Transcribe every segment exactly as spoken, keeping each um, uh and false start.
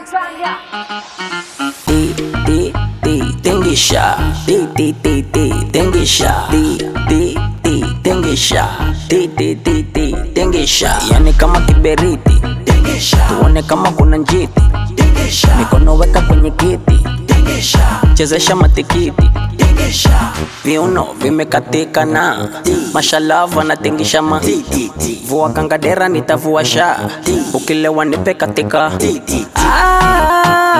Ti ti ti tingisha, ti ti ti ti tingisha, ti ti ti tingisha, ti ti ti ti tingisha. Yani kama kiberiti, tuone kama kuna njiti, mikono weka kwenye kiti, chezesha matikiti, viuno vimekatika na mashallah wanatingisha ma vua kangadera nitavua sha ukilewa nipe katika ah,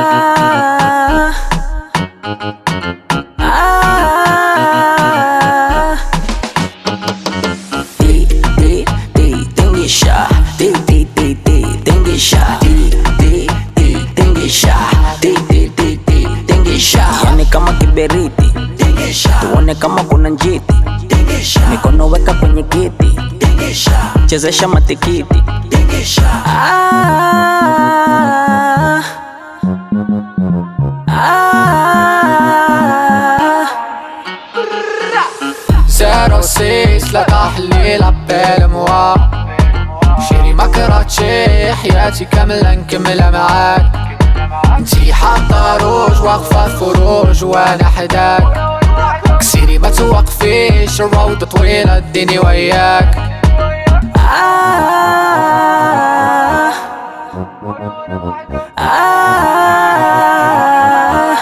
ah. Ti ti ti tingisha, ti ti ti ti tingisha, ti ti ti tingisha, ti ti ti ti tingisha. Yani kama kiberiti, tuone kama kuna njiti, mikono weka kwenye kiti, chezesha matikiti ah, ah. زيرو سيس لا تحليل عبال موا شيري ما كرهتشي حياتي كاملة نكملها معاك انتي حاطة روج واقفة فروج وانا حداك كسيري ما توقفيش الروضة طويلة اديني وياك ah, ah.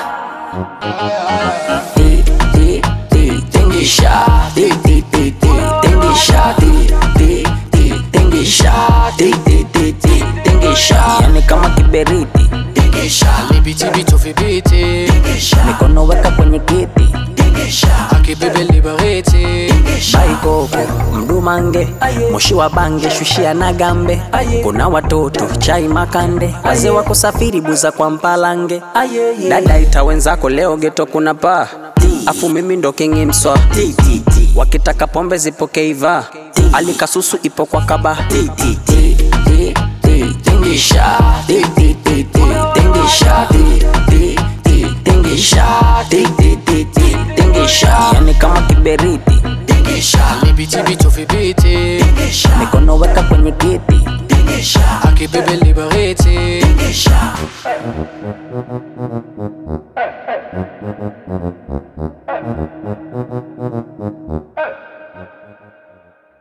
Ti ti ti tingisha, ti ti ti ti tingisha, ti ti ti tingisha, ti ti ti ti tingisha. Yani kama kiberiti, اللي بيتي بيتو في بيتي mikono weka kwenye kiti, هاكي بيبي اللي بغيتي baikoko mdumange, moshi wa bange shushia na gambe, kuna watoto chai makande, wazee wako safiri buza kwa mpalange, dada ita wenzako leo geto kuna paa, afu mimi ndo kingi mswa, wakitaka pombe zipoke iva, alikasusu ipo kwa kaba, tingisha, tingisha, tingisha, tingisha. Yani kama kiberiti, اللي بيتي بيتو في بيتي mikono weka kwenye kiti, هاكي بيبي اللي بغيتي